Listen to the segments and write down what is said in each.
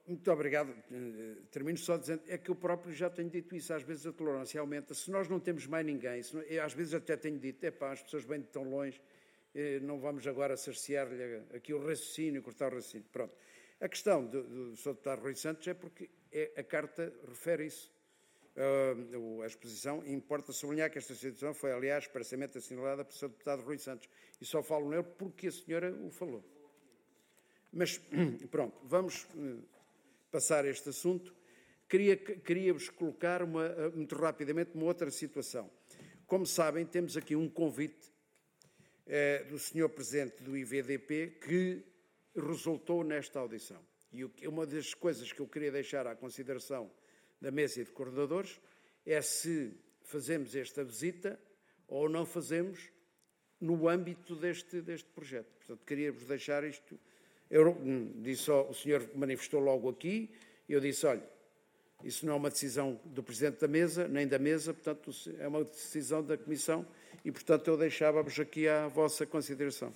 Muito obrigado. Termino só dizendo, é que eu próprio já tenho dito isso, às vezes a tolerância aumenta. Se nós não temos mais ninguém, às vezes até tenho dito, as pessoas vêm de tão longe, não vamos agora cercear-lhe aqui o raciocínio, cortar o raciocínio. Pronto. A questão do Sr. Deputado Rui Santos é porque a Carta refere isso. A exposição, importa sublinhar que esta situação foi, aliás, expressamente assinalada pelo Sr. Deputado Rui Santos. E só falo nele porque a senhora o falou. Mas, pronto, vamos passar este assunto. Queria-vos colocar muito rapidamente uma outra situação. Como sabem, temos aqui um convite do Sr. Presidente do IVDP que resultou nesta audição. E uma das coisas que eu queria deixar à consideração da mesa de coordenadores é se fazemos esta visita ou não fazemos no âmbito deste projeto. Portanto, queria-vos deixar isto. Eu disse, o senhor manifestou logo aqui, eu disse, olha, isso não é uma decisão do Presidente da mesa, nem da mesa, portanto, é uma decisão da Comissão e, portanto, eu deixava-vos aqui à vossa consideração.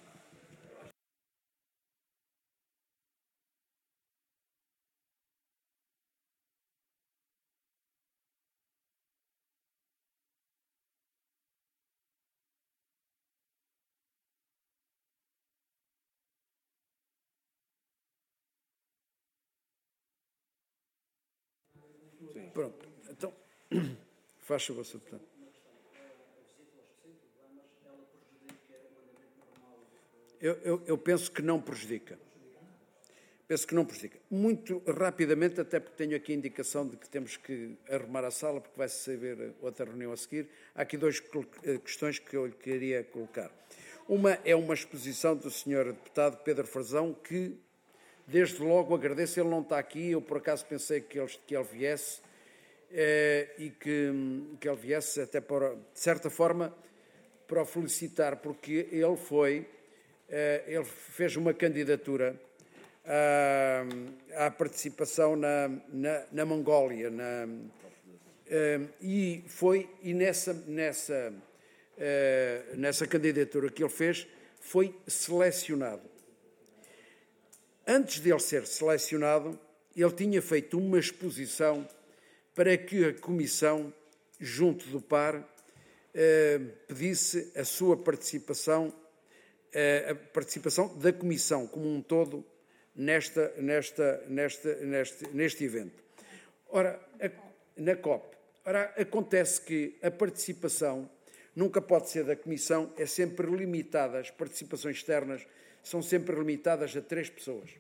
Pronto, então, faz favor, Sr. Deputado. Eu penso que não prejudica. Penso que não prejudica. Muito rapidamente, até porque tenho aqui a indicação de que temos que arrumar a sala, porque vai-se haver outra reunião a seguir. Há aqui duas questões que eu lhe queria colocar. Uma é uma exposição do Sr. Deputado Pedro Frazão, que desde logo agradeço, ele não está aqui, eu por acaso pensei que ele viesse, e que ele viesse até para, de certa forma, para o felicitar, porque ele fez uma candidatura à participação na Mongólia, e nessa candidatura que ele fez, foi selecionado. Antes de ele ser selecionado, ele tinha feito uma exposição para que a Comissão, junto do PAR, pedisse a sua participação, a participação da Comissão como um todo neste evento. Ora, na COP. Ora, acontece que a participação nunca pode ser da Comissão, é sempre limitada, as participações externas são sempre limitadas a 3 pessoas.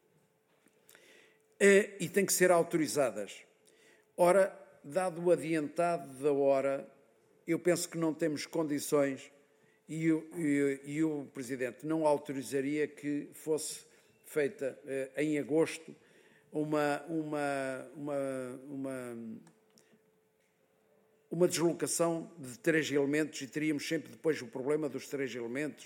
E têm que ser autorizadas. Ora, dado o adiantado da hora, eu penso que não temos condições e o Presidente não autorizaria que fosse feita em agosto uma deslocação de 3 elementos e teríamos sempre depois o problema dos 3 elementos.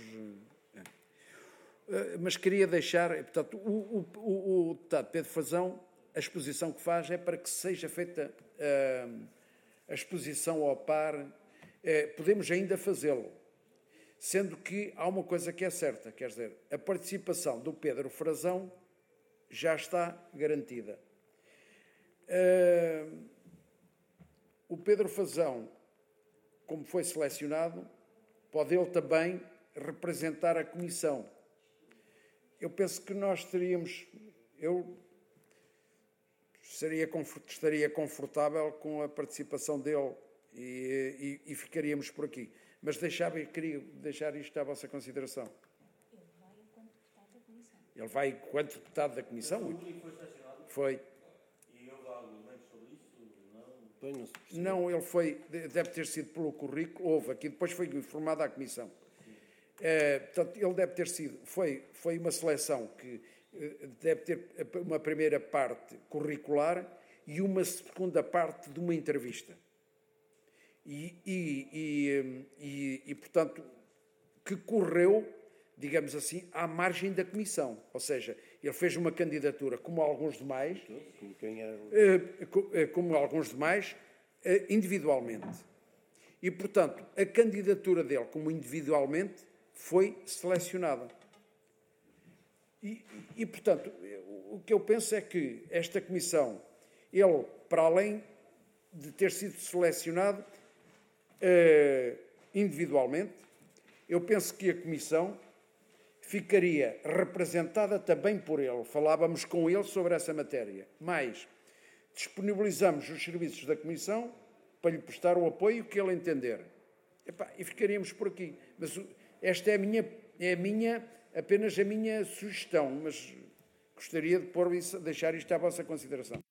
Mas queria deixar, portanto, o deputado Pedro Frazão, a exposição que faz é para que seja feita a exposição ao par, podemos ainda fazê-lo, sendo que há uma coisa que é certa, quer dizer, a participação do Pedro Frazão já está garantida. O Pedro Frazão, como foi selecionado, pode ele também representar a Comissão. Eu penso que nós teríamos, eu estaria confortável com a participação dele e ficaríamos por aqui. Mas queria deixar isto à vossa consideração. Ele vai enquanto deputado da Comissão? Foi. E houve argumentos sobre isso? Não, ele deve ter sido pelo currículo, houve aqui, depois foi informado à Comissão. Portanto, ele deve ter sido, foi uma seleção que deve ter uma primeira parte curricular e uma segunda parte de uma entrevista. Portanto, que correu, digamos assim, à margem da Comissão. Ou seja, ele fez uma candidatura como alguns demais, individualmente. E, portanto, a candidatura dele como individualmente foi selecionada. Portanto, o que eu penso é que esta comissão, ele, para além de ter sido selecionado individualmente, eu penso que a comissão ficaria representada também por ele. Falávamos com ele sobre essa matéria. Mas disponibilizamos os serviços da comissão para lhe prestar o apoio que ele entender. E ficaríamos por aqui. Mas esta é apenas a minha sugestão, mas gostaria de deixar isto à vossa consideração.